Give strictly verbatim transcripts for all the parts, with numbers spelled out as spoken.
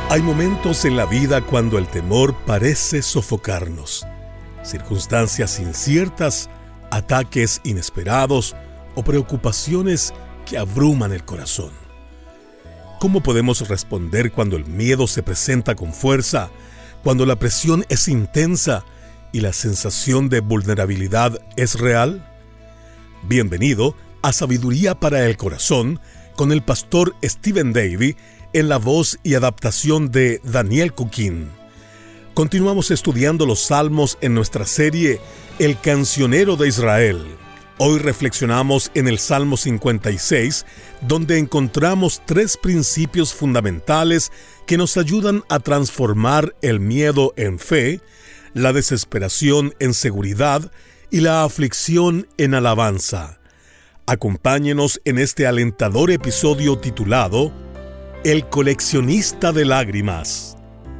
Hay momentos en la vida cuando el temor parece sofocarnos. Circunstancias inciertas, ataques inesperados o preocupaciones que abruman el corazón. ¿Cómo podemos responder cuando el miedo se presenta con fuerza, cuando la presión es intensa y la sensación de vulnerabilidad es real? Bienvenido a Sabiduría para el Corazón con el pastor Stephen Davey en la voz y adaptación de Daniel Cuquín. Continuamos estudiando los Salmos en nuestra serie El Cancionero de Israel. Hoy reflexionamos en el Salmo cincuenta y seis, donde encontramos tres principios fundamentales que nos ayudan a transformar el miedo en fe, la desesperación en seguridad y la aflicción en alabanza. Acompáñenos en este alentador episodio titulado El coleccionista de lágrimas.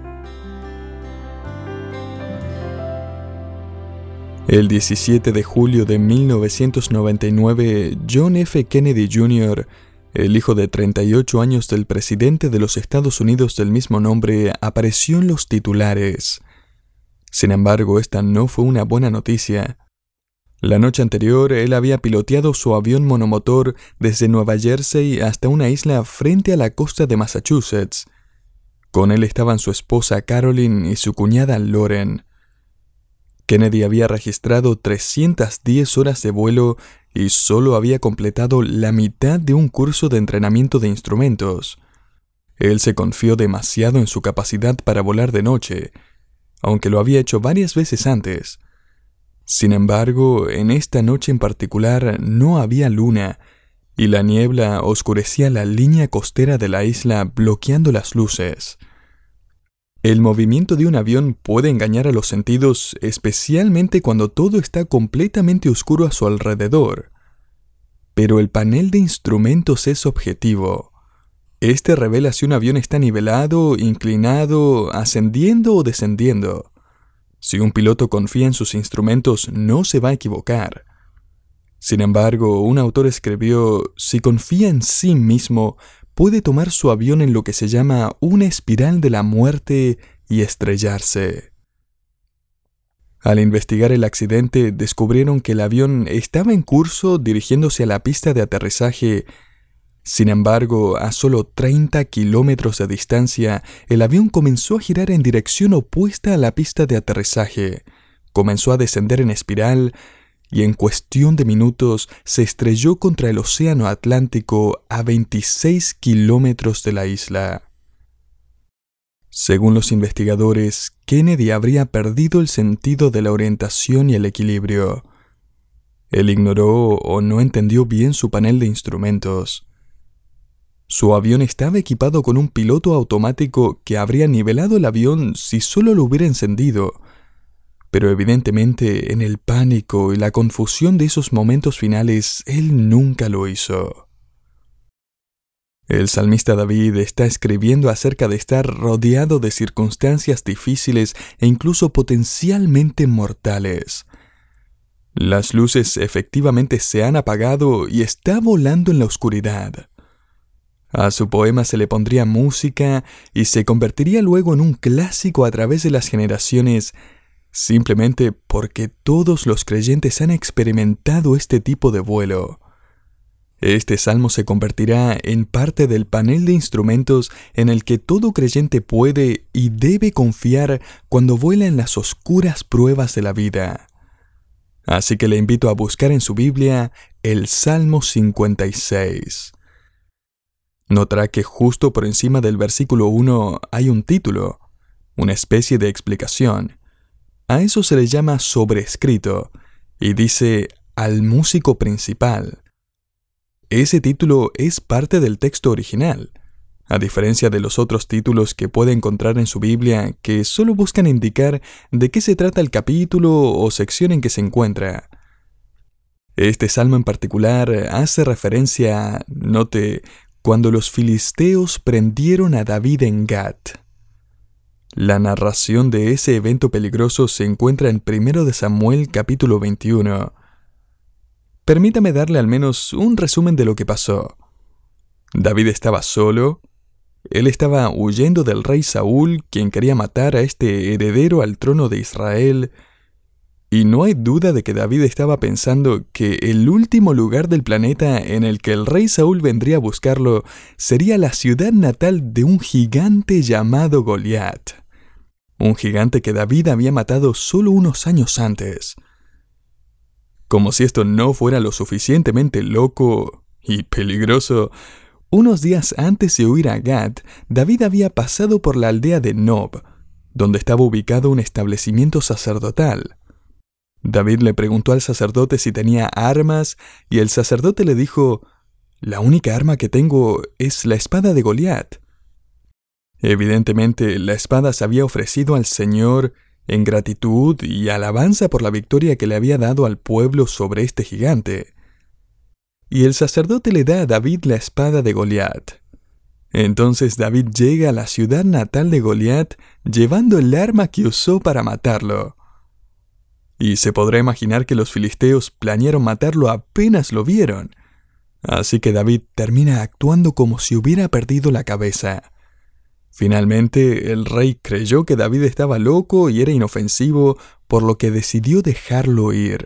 El diecisiete de julio de mil novecientos noventa y nueve, John F. Kennedy junior, el hijo de treinta y ocho años del presidente de los Estados Unidos del mismo nombre, apareció en los titulares. Sin embargo, esta no fue una buena noticia. La noche anterior, él había piloteado su avión monomotor desde Nueva Jersey hasta una isla frente a la costa de Massachusetts. Con él estaban su esposa Carolyn y su cuñada Lauren. Kennedy había registrado trescientas diez horas de vuelo y solo había completado la mitad de un curso de entrenamiento de instrumentos. Él se confió demasiado en su capacidad para volar de noche, aunque lo había hecho varias veces antes. Sin embargo, en esta noche en particular no había luna, y la niebla oscurecía la línea costera de la isla bloqueando las luces. El movimiento de un avión puede engañar a los sentidos, especialmente cuando todo está completamente oscuro a su alrededor. Pero el panel de instrumentos es objetivo. Este revela si un avión está nivelado, inclinado, ascendiendo o descendiendo. Si un piloto confía en sus instrumentos, no se va a equivocar. Sin embargo, un autor escribió, si confía en sí mismo, puede tomar su avión en lo que se llama una espiral de la muerte y estrellarse. Al investigar el accidente, descubrieron que el avión estaba en curso dirigiéndose a la pista de aterrizaje. Sin embargo, a solo treinta kilómetros de distancia, el avión comenzó a girar en dirección opuesta a la pista de aterrizaje, comenzó a descender en espiral y en cuestión de minutos se estrelló contra el océano Atlántico a veintiséis kilómetros de la isla. Según los investigadores, Kennedy habría perdido el sentido de la orientación y el equilibrio. Él ignoró o no entendió bien su panel de instrumentos. Su avión estaba equipado con un piloto automático que habría nivelado el avión si solo lo hubiera encendido, pero evidentemente en el pánico y la confusión de esos momentos finales, él nunca lo hizo. El salmista David está escribiendo acerca de estar rodeado de circunstancias difíciles e incluso potencialmente mortales. Las luces efectivamente se han apagado y está volando en la oscuridad. A su poema se le pondría música y se convertiría luego en un clásico a través de las generaciones, simplemente porque todos los creyentes han experimentado este tipo de vuelo. Este salmo se convertirá en parte del panel de instrumentos en el que todo creyente puede y debe confiar cuando vuela en las oscuras pruebas de la vida. Así que le invito a buscar en su Biblia el Salmo cincuenta y seis. Notará que justo por encima del versículo uno hay un título, una especie de explicación. A eso se le llama sobrescrito, y dice al músico principal. Ese título es parte del texto original, a diferencia de los otros títulos que puede encontrar en su Biblia que solo buscan indicar de qué se trata el capítulo o sección en que se encuentra. Este salmo en particular hace referencia a, note, cuando los filisteos prendieron a David en Gat. La narración de ese evento peligroso se encuentra en primero de Samuel capítulo veintiuno. Permítame darle al menos un resumen de lo que pasó. David estaba solo, Él estaba huyendo del rey Saúl, quien quería matar a este heredero al trono de Israel. Y no hay duda de que David estaba pensando que el último lugar del planeta en el que el rey Saúl vendría a buscarlo sería la ciudad natal de un gigante llamado Goliat. Un gigante que David había matado solo unos años antes. Como si esto no fuera lo suficientemente loco y peligroso, unos días antes de huir a Gat, David había pasado por la aldea de Nob, donde estaba ubicado un establecimiento sacerdotal. David le preguntó al sacerdote si tenía armas, y el sacerdote le dijo: «La única arma que tengo es la espada de Goliat». Evidentemente, la espada se había ofrecido al Señor en gratitud y alabanza por la victoria que le había dado al pueblo sobre este gigante. Y el sacerdote le da a David la espada de Goliat. Entonces David llega a la ciudad natal de Goliat llevando el arma que usó para matarlo. Y se podrá imaginar que los filisteos planearon matarlo apenas lo vieron. Así que David termina actuando como si hubiera perdido la cabeza. Finalmente, el rey creyó que David estaba loco y era inofensivo, por lo que decidió dejarlo ir.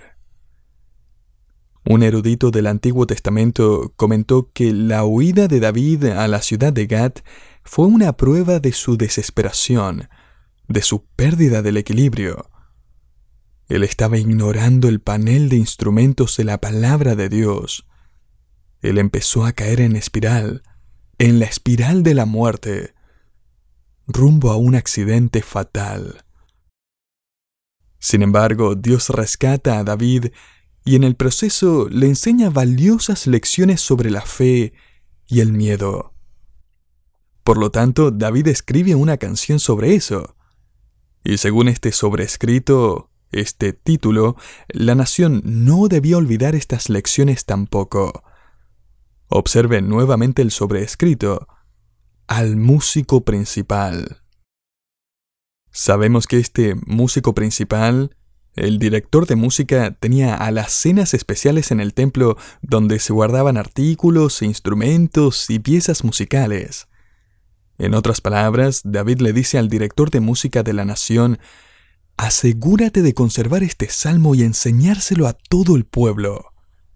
Un erudito del Antiguo Testamento comentó que la huida de David a la ciudad de Gat fue una prueba de su desesperación, de su pérdida del equilibrio. Él estaba ignorando el panel de instrumentos de la palabra de Dios. Él empezó a caer en espiral, en la espiral de la muerte, rumbo a un accidente fatal. Sin embargo, Dios rescata a David y en el proceso le enseña valiosas lecciones sobre la fe y el miedo. Por lo tanto, David escribe una canción sobre eso. Y según este sobrescrito, este título, la nación no debía olvidar estas lecciones tampoco. Observen nuevamente el sobrescrito: al músico principal. Sabemos que este músico principal, el director de música, tenía alacenas especiales en el templo donde se guardaban artículos, instrumentos y piezas musicales. En otras palabras, David le dice al director de música de la nación: asegúrate de conservar este salmo y enseñárselo a todo el pueblo.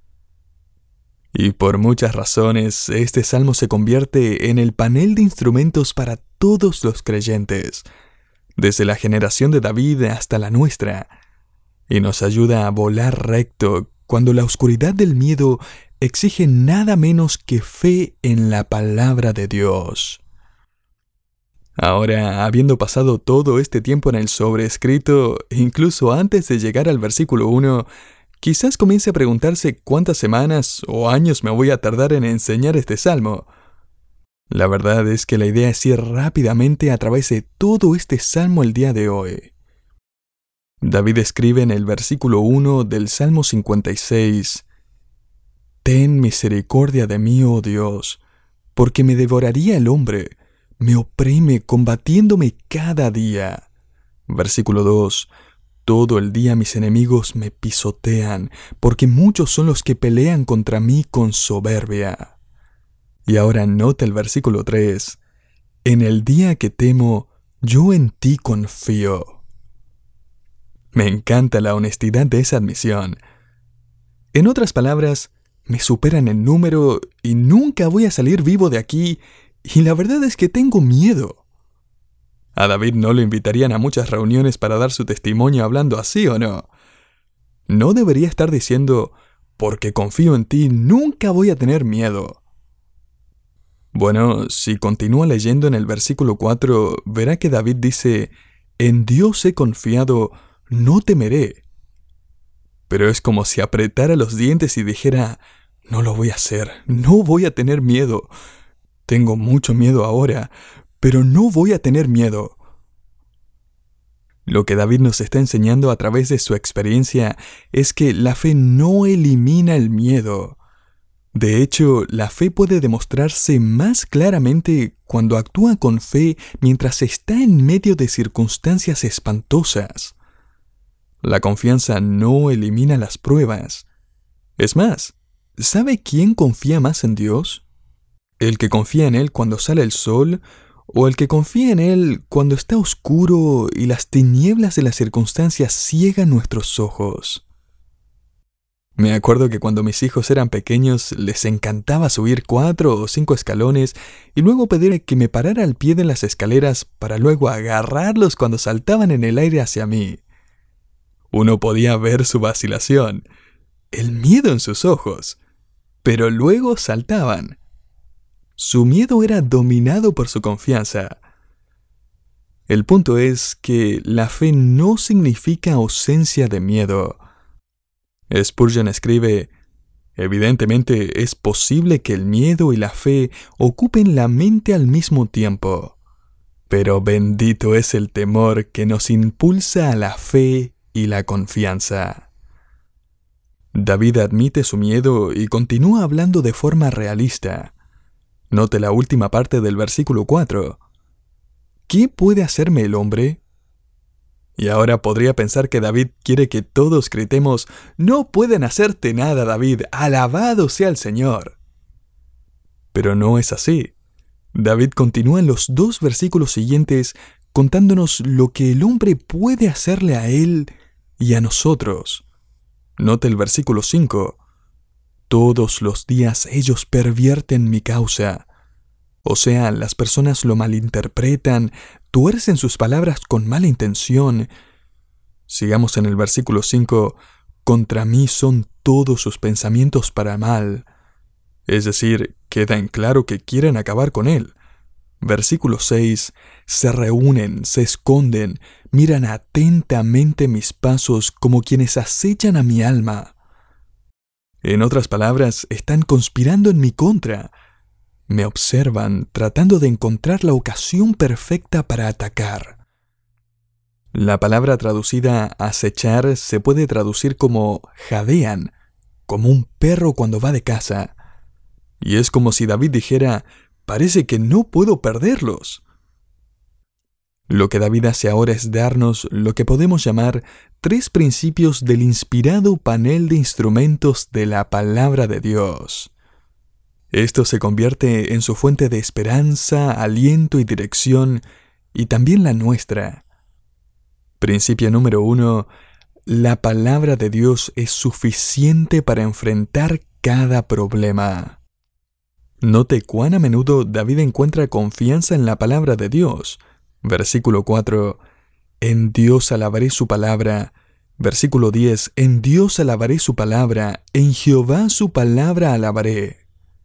Y por muchas razones, este salmo se convierte en el panel de instrumentos para todos los creyentes, desde la generación de David hasta la nuestra, y nos ayuda a volar recto cuando la oscuridad del miedo exige nada menos que fe en la palabra de Dios. Ahora, habiendo pasado todo este tiempo en el sobrescrito, incluso antes de llegar al versículo uno, quizás comience a preguntarse cuántas semanas o años me voy a tardar en enseñar este salmo. La verdad es que la idea es ir rápidamente a través de todo este salmo el día de hoy. David escribe en el versículo uno del Salmo cincuenta y seis: «Ten misericordia de mí, oh Dios, porque me devoraría el hombre, me oprime combatiéndome cada día». Versículo dos: «Todo el día mis enemigos me pisotean, porque muchos son los que pelean contra mí con soberbia». Y ahora nota el versículo tres: «En el día que temo, yo en ti confío». Me encanta la honestidad de esa admisión. En otras palabras, me superan en número y nunca voy a salir vivo de aquí, y la verdad es que tengo miedo. A David no lo invitarían a muchas reuniones para dar su testimonio hablando así, ¿o no? No debería estar diciendo: porque confío en ti, nunca voy a tener miedo. Bueno, si continúa leyendo en el versículo cuatro, verá que David dice: «En Dios he confiado, no temeré». Pero es como si apretara los dientes y dijera: no lo voy a hacer, no voy a tener miedo. Tengo mucho miedo ahora, pero no voy a tener miedo. Lo que David nos está enseñando a través de su experiencia es que la fe no elimina el miedo. De hecho, la fe puede demostrarse más claramente cuando actúa con fe mientras está en medio de circunstancias espantosas. La confianza no elimina las pruebas. Es más, ¿sabe quién confía más en Dios? ¿El que confía en Él cuando sale el sol o el que confía en Él cuando está oscuro y las tinieblas de las circunstancias ciegan nuestros ojos? Me acuerdo que cuando mis hijos eran pequeños les encantaba subir cuatro o cinco escalones y luego pedir que me parara al pie de las escaleras para luego agarrarlos cuando saltaban en el aire hacia mí. Uno podía ver su vacilación, el miedo en sus ojos, pero luego saltaban. Su miedo era dominado por su confianza. El punto es que la fe no significa ausencia de miedo. Spurgeon escribe: evidentemente es posible que el miedo y la fe ocupen la mente al mismo tiempo, pero bendito es el temor que nos impulsa a la fe y la confianza. David admite su miedo y continúa hablando de forma realista. Note la última parte del versículo cuatro. ¿Qué puede hacerme el hombre? Y ahora podría pensar que David quiere que todos gritemos: no pueden hacerte nada, David, alabado sea el Señor. Pero no es así. David continúa en los dos versículos siguientes contándonos lo que el hombre puede hacerle a él y a nosotros. Note el versículo cinco. Todos los días ellos pervierten mi causa. O sea, las personas lo malinterpretan, tuercen sus palabras con mala intención. Sigamos en el versículo cinco. Contra mí son todos sus pensamientos para mal. Es decir, queda en claro que quieren acabar con él. Versículo seis. Se reúnen, se esconden, miran atentamente mis pasos como quienes acechan a mi alma. En otras palabras, están conspirando en mi contra. Me observan tratando de encontrar la ocasión perfecta para atacar. La palabra traducida acechar se puede traducir como jadean, como un perro cuando va de caza. Y es como si David dijera: parece que no puedo perderlos. Lo que David hace ahora es darnos lo que podemos llamar tres principios del inspirado panel de instrumentos de la palabra de Dios. Esto se convierte en su fuente de esperanza, aliento y dirección, y también la nuestra. Principio número uno. La palabra de Dios es suficiente para enfrentar cada problema. Note cuán a menudo David encuentra confianza en la palabra de Dios. Versículo cuatro. En Dios alabaré su palabra. Versículo diez. En Dios alabaré su palabra. En Jehová su palabra alabaré.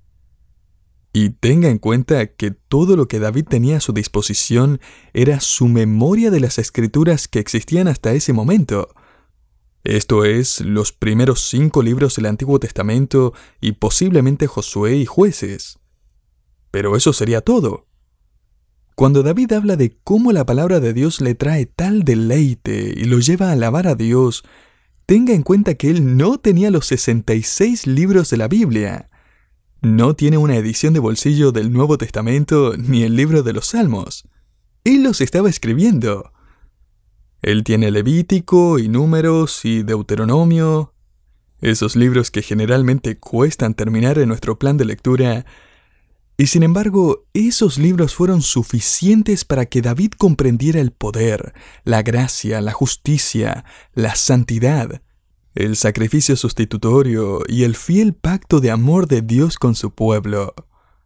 Y tenga en cuenta que todo lo que David tenía a su disposición era su memoria de las escrituras que existían hasta ese momento. Esto es, los primeros cinco libros del Antiguo Testamento y posiblemente Josué y Jueces. Pero eso sería todo. Cuando David habla de cómo la palabra de Dios le trae tal deleite y lo lleva a alabar a Dios, tenga en cuenta que él no tenía los sesenta y seis libros de la Biblia. No tiene una edición de bolsillo del Nuevo Testamento ni el libro de los Salmos. Él los estaba escribiendo. Él tiene Levítico y Números y Deuteronomio, esos libros que generalmente cuestan terminar en nuestro plan de lectura. Y sin embargo, esos libros fueron suficientes para que David comprendiera el poder, la gracia, la justicia, la santidad, el sacrificio sustitutorio y el fiel pacto de amor de Dios con su pueblo.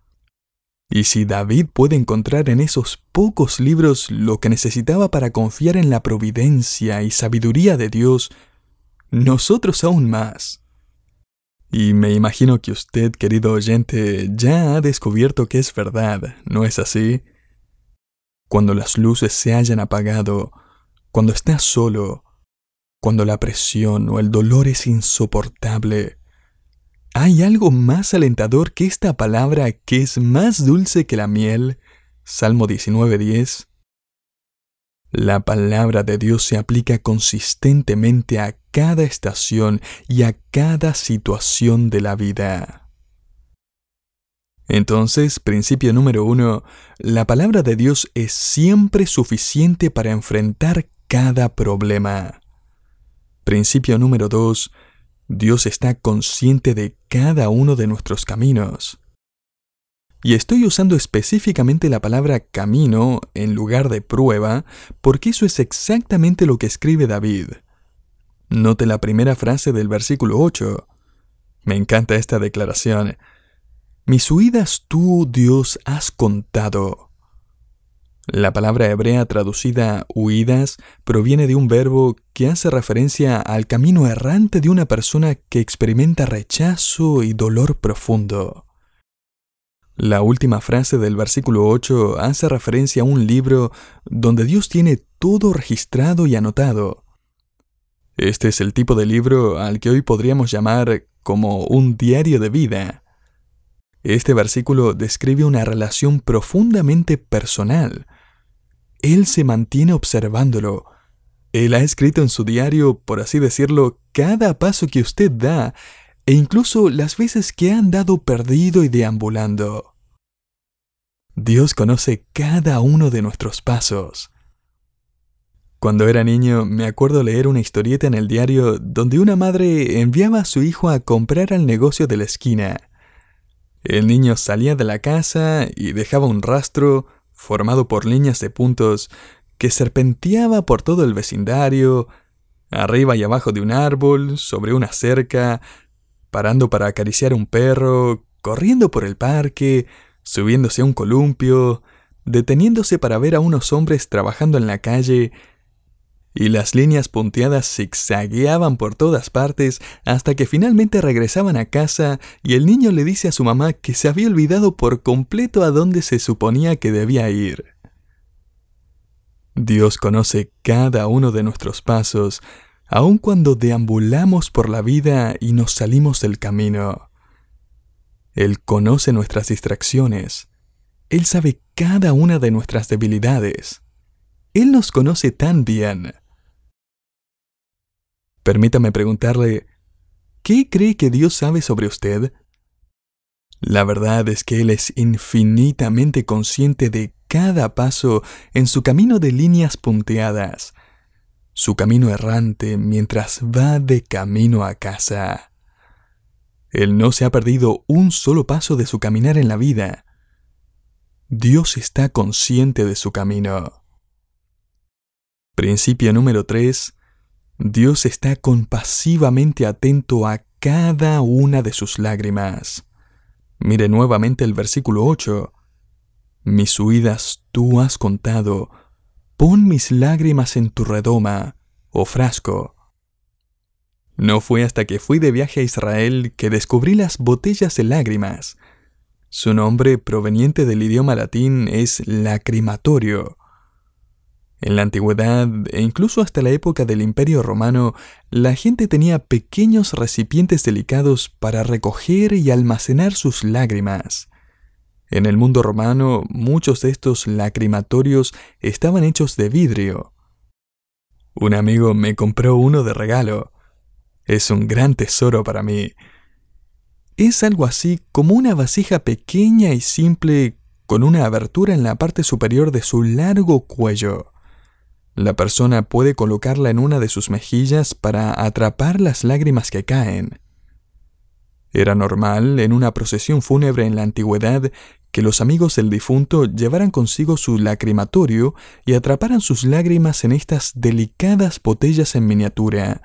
Y si David puede encontrar en esos pocos libros lo que necesitaba para confiar en la providencia y sabiduría de Dios, nosotros aún más. Y me imagino que usted, querido oyente, ya ha descubierto que es verdad, ¿no es así? Cuando las luces se hayan apagado, cuando estás solo, cuando la presión o el dolor es insoportable, ¿hay algo más alentador que esta palabra que es más dulce que la miel? Salmo diecinueve diez. La palabra de Dios se aplica consistentemente a cada estación y a cada situación de la vida. Entonces, principio número uno, la palabra de Dios es siempre suficiente para enfrentar cada problema. Principio número dos, Dios está consciente de cada uno de nuestros caminos. Y estoy usando específicamente la palabra camino en lugar de prueba, porque eso es exactamente lo que escribe David. Note la primera frase del versículo ocho. Me encanta esta declaración. Mis huidas tú, Dios, has contado. La palabra hebrea traducida huidas proviene de un verbo que hace referencia al camino errante de una persona que experimenta rechazo y dolor profundo. La última frase del versículo ocho hace referencia a un libro donde Dios tiene todo registrado y anotado. Este es el tipo de libro al que hoy podríamos llamar como un diario de vida. Este versículo describe una relación profundamente personal. Él se mantiene observándolo. Él ha escrito en su diario, por así decirlo, cada paso que usted da, e incluso las veces que ha andado perdido y deambulando. Dios conoce cada uno de nuestros pasos. Cuando era niño, me acuerdo leer una historieta en el diario donde una madre enviaba a su hijo a comprar al negocio de la esquina. El niño salía de la casa y dejaba un rastro, formado por líneas de puntos, que serpenteaba por todo el vecindario, arriba y abajo de un árbol, sobre una cerca, parando para acariciar a un perro, corriendo por el parque, subiéndose a un columpio, deteniéndose para ver a unos hombres trabajando en la calle, y las líneas punteadas zigzagueaban por todas partes hasta que finalmente regresaban a casa y el niño le dice a su mamá que se había olvidado por completo a dónde se suponía que debía ir. Dios conoce cada uno de nuestros pasos, aun cuando deambulamos por la vida y nos salimos del camino. Él conoce nuestras distracciones. Él sabe cada una de nuestras debilidades. Él nos conoce tan bien. Permítame preguntarle, ¿qué cree que Dios sabe sobre usted? La verdad es que Él es infinitamente consciente de cada paso en su camino de líneas punteadas, su camino errante mientras va de camino a casa. Él no se ha perdido un solo paso de su caminar en la vida. Dios está consciente de su camino. Principio número tres. Dios está compasivamente atento a cada una de sus lágrimas. Mire nuevamente el versículo ocho. Mis huidas tú has contado. Pon mis lágrimas en tu redoma, o frasco. No fue hasta que fui de viaje a Israel que descubrí las botellas de lágrimas. Su nombre, proveniente del idioma latín, es lacrimatorio. En la antigüedad, e incluso hasta la época del Imperio Romano, la gente tenía pequeños recipientes delicados para recoger y almacenar sus lágrimas. En el mundo romano, muchos de estos lacrimatorios estaban hechos de vidrio. Un amigo me compró uno de regalo. Es un gran tesoro para mí. Es algo así como una vasija pequeña y simple con una abertura en la parte superior de su largo cuello. La persona puede colocarla en una de sus mejillas para atrapar las lágrimas que caen. Era normal, en una procesión fúnebre en la antigüedad, que los amigos del difunto llevaran consigo su lacrimatorio y atraparan sus lágrimas en estas delicadas botellas en miniatura.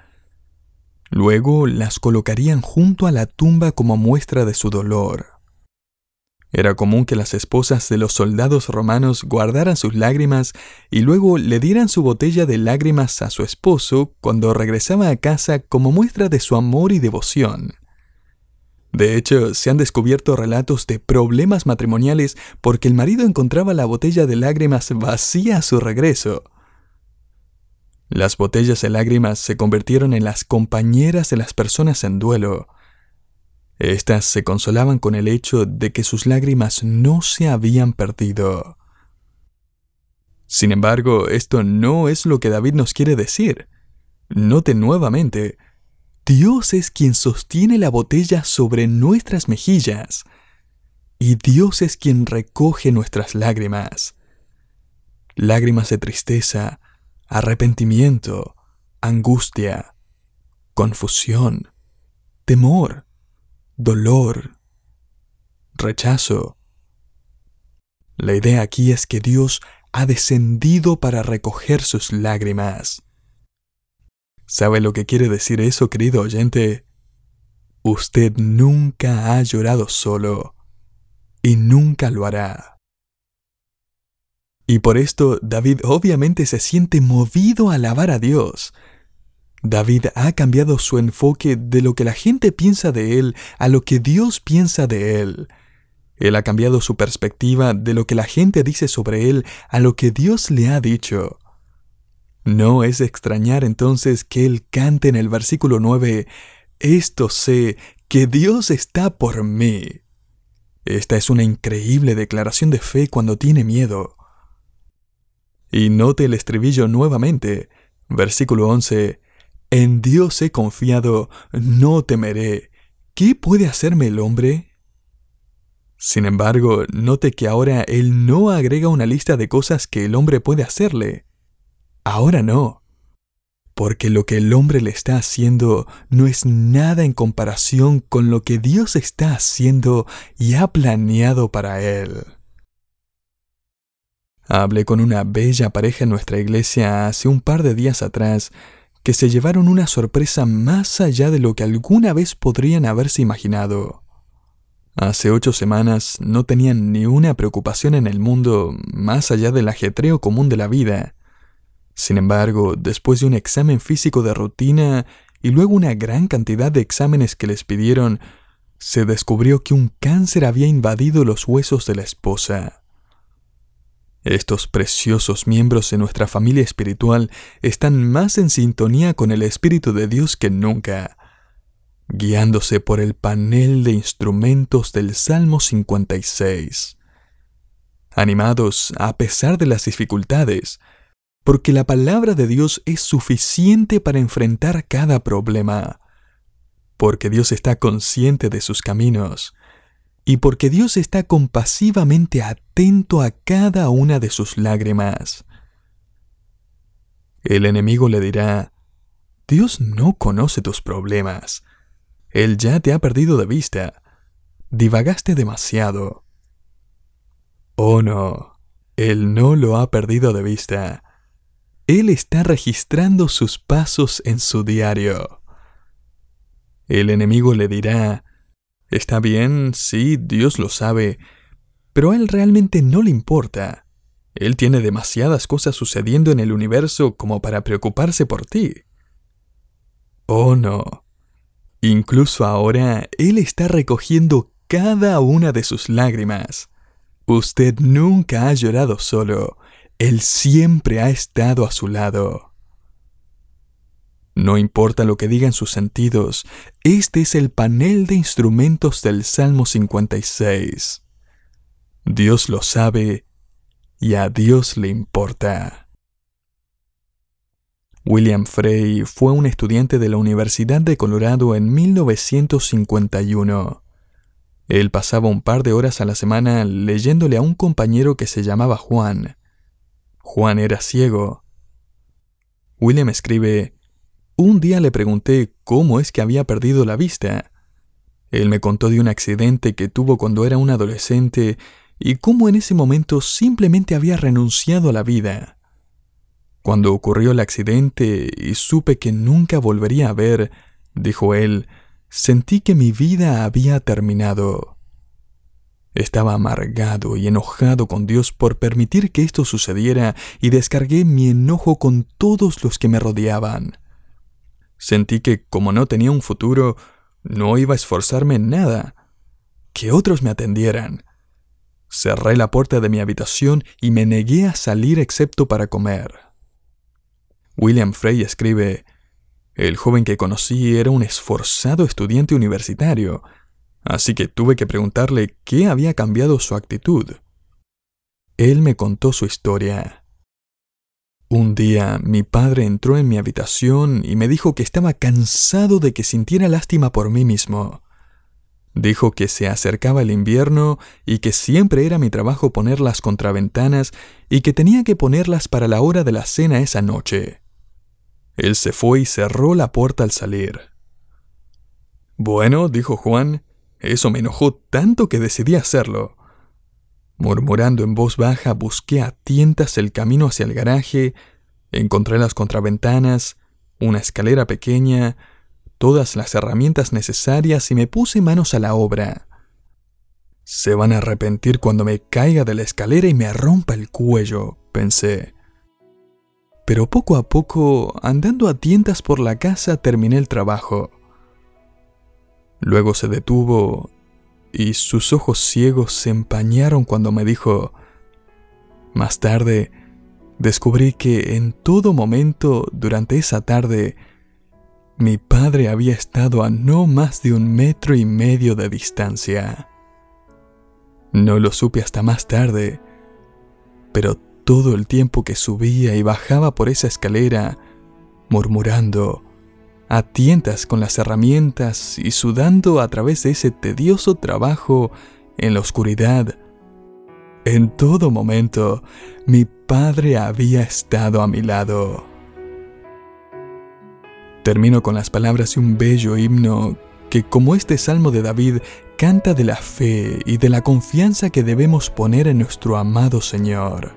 Luego las colocarían junto a la tumba como muestra de su dolor. Era común que las esposas de los soldados romanos guardaran sus lágrimas y luego le dieran su botella de lágrimas a su esposo cuando regresaba a casa como muestra de su amor y devoción. De hecho, se han descubierto relatos de problemas matrimoniales porque el marido encontraba la botella de lágrimas vacía a su regreso. Las botellas de lágrimas se convirtieron en las compañeras de las personas en duelo. Estas se consolaban con el hecho de que sus lágrimas no se habían perdido. Sin embargo, esto no es lo que David nos quiere decir. Note nuevamente, Dios es quien sostiene la botella sobre nuestras mejillas, y Dios es quien recoge nuestras lágrimas. Lágrimas de tristeza, arrepentimiento, angustia, confusión, temor, dolor, rechazo, La idea aquí es que Dios ha descendido para recoger sus lágrimas. ¿Sabe lo que quiere decir eso, querido oyente? Usted nunca ha llorado solo y nunca lo hará. Y por esto David obviamente se siente movido a alabar a Dios. David ha cambiado su enfoque de lo que la gente piensa de él a lo que Dios piensa de él. Él ha cambiado su perspectiva de lo que la gente dice sobre él a lo que Dios le ha dicho. No es de extrañar entonces que él cante en el versículo nueve, «Esto sé, que Dios está por mí». Esta es una increíble declaración de fe cuando tiene miedo. Y note el estribillo nuevamente, versículo once, «En Dios he confiado, no temeré. ¿Qué puede hacerme el hombre?». Sin embargo, note que ahora él no agrega una lista de cosas que el hombre puede hacerle. Ahora no, porque lo que el hombre le está haciendo no es nada en comparación con lo que Dios está haciendo y ha planeado para él. Hablé con una bella pareja en nuestra iglesia hace un par de días atrás que se llevaron una sorpresa más allá de lo que alguna vez podrían haberse imaginado. Hace ocho semanas no tenían ni una preocupación en el mundo más allá del ajetreo común de la vida. Sin embargo, después de un examen físico de rutina y luego una gran cantidad de exámenes que les pidieron, se descubrió que un cáncer había invadido los huesos de la esposa. Estos preciosos miembros de nuestra familia espiritual están más en sintonía con el Espíritu de Dios que nunca, guiándose por el panel de instrumentos del Salmo cincuenta y seis. Animados a pesar de las dificultades, porque la palabra de Dios es suficiente para enfrentar cada problema, porque Dios está consciente de sus caminos, y porque Dios está compasivamente atento a cada una de sus lágrimas. El enemigo le dirá, Dios no conoce tus problemas, Él ya te ha perdido de vista, divagaste demasiado. Oh no, Él no lo ha perdido de vista. Él está registrando sus pasos en su diario. El enemigo le dirá, está bien, sí, Dios lo sabe, pero a él realmente no le importa. Él tiene demasiadas cosas sucediendo en el universo como para preocuparse por ti. Oh no, incluso ahora Él está recogiendo cada una de sus lágrimas. Usted nunca ha llorado solo. Él siempre ha estado a su lado. No importa lo que digan sus sentidos, este es el panel de instrumentos del Salmo cincuenta y seis. Dios lo sabe y a Dios le importa. William Frey fue un estudiante de la Universidad de Colorado en mil novecientos cincuenta y uno. Él pasaba un par de horas a la semana leyéndole a un compañero que se llamaba Juan. Juan era ciego. William escribe, un día le pregunté cómo es que había perdido la vista. Él me contó de un accidente que tuvo cuando era un adolescente y cómo en ese momento simplemente había renunciado a la vida. Cuando ocurrió el accidente y supe que nunca volvería a ver, dijo él, sentí que mi vida había terminado. Estaba amargado y enojado con Dios por permitir que esto sucediera y descargué mi enojo con todos los que me rodeaban. Sentí que, como no tenía un futuro, no iba a esforzarme en nada. Que otros me atendieran. Cerré la puerta de mi habitación y me negué a salir excepto para comer. William Frey escribe, el joven que conocí era un esforzado estudiante universitario, así que tuve que preguntarle qué había cambiado su actitud. Él me contó su historia. Un día, mi padre entró en mi habitación y me dijo que estaba cansado de que sintiera lástima por mí mismo. Dijo que se acercaba el invierno y que siempre era mi trabajo poner las contraventanas y que tenía que ponerlas para la hora de la cena esa noche. Él se fue y cerró la puerta al salir. Bueno, dijo Juan, eso me enojó tanto que decidí hacerlo. Murmurando en voz baja, busqué a tientas el camino hacia el garaje, encontré las contraventanas, una escalera pequeña, todas las herramientas necesarias y me puse manos a la obra. Se van a arrepentir cuando me caiga de la escalera y me rompa el cuello, pensé. Pero poco a poco, andando a tientas por la casa, terminé el trabajo. Luego se detuvo y sus ojos ciegos se empañaron cuando me dijo: más tarde, descubrí que en todo momento, durante esa tarde, mi padre había estado a no más de un metro y medio de distancia. No lo supe hasta más tarde, pero todo el tiempo que subía y bajaba por esa escalera, murmurando, a tientas con las herramientas y sudando a través de ese tedioso trabajo en la oscuridad, en todo momento, mi padre había estado a mi lado. Termino con las palabras de un bello himno que, como este salmo de David, canta de la fe y de la confianza que debemos poner en nuestro amado Señor.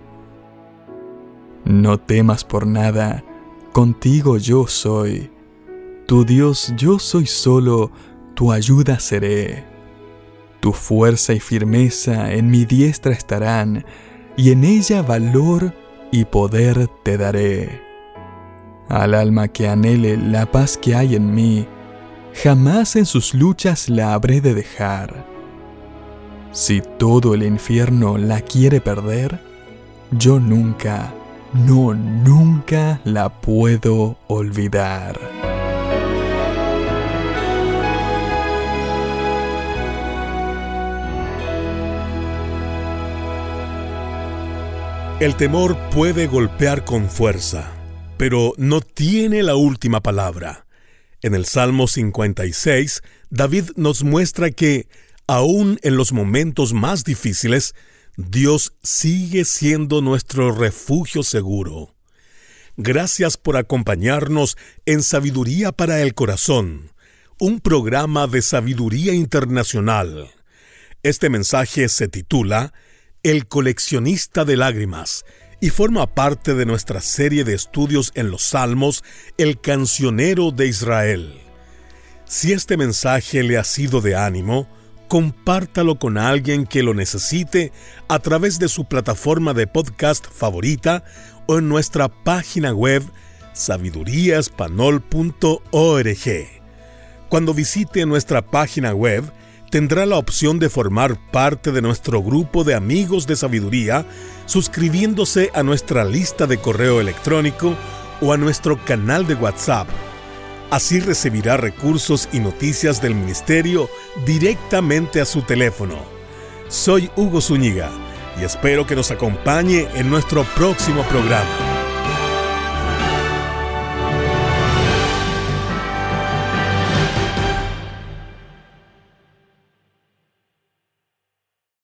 No temas por nada, contigo yo soy. Tu Dios yo soy solo, tu ayuda seré. Tu fuerza y firmeza en mi diestra estarán, y en ella valor y poder te daré. Al alma que anhele la paz que hay en mí, jamás en sus luchas la habré de dejar. Si todo el infierno la quiere perder, yo nunca, no, nunca la puedo olvidar. El temor puede golpear con fuerza, pero no tiene la última palabra. En el Salmo cincuenta y seis, David nos muestra que, aún en los momentos más difíciles, Dios sigue siendo nuestro refugio seguro. Gracias por acompañarnos en Sabiduría para el Corazón, un programa de sabiduría internacional. Este mensaje se titula El coleccionista de lágrimas y forma parte de nuestra serie de estudios en los Salmos, El cancionero de Israel. Si este mensaje le ha sido de ánimo, compártalo con alguien que lo necesite a través de su plataforma de podcast favorita o en nuestra página web sabiduría espanol punto org. Cuando visite nuestra página web, tendrá la opción de formar parte de nuestro grupo de amigos de sabiduría, suscribiéndose a nuestra lista de correo electrónico o a nuestro canal de WhatsApp. Así recibirá recursos y noticias del ministerio directamente a su teléfono. Soy Hugo Zúñiga y espero que nos acompañe en nuestro próximo programa.